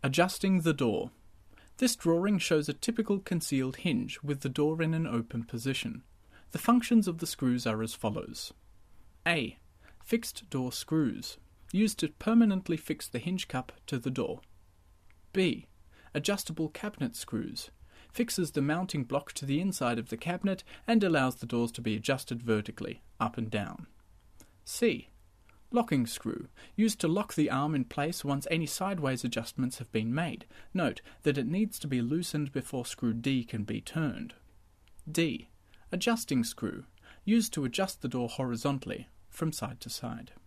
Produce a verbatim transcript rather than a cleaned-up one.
Adjusting the door. This drawing shows a typical concealed hinge with the door in an open position. The functions of the screws are as follows. A. Fixed door screws, used to permanently fix the hinge cup to the door. B. Adjustable cabinet screws, fixes the mounting block to the inside of the cabinet and allows the doors to be adjusted vertically, up and down. C. Locking screw, used to lock the arm in place once any sideways adjustments have been made. Note that it needs to be loosened before screw D can be turned. D. Adjusting screw, used to adjust the door horizontally, from side to side.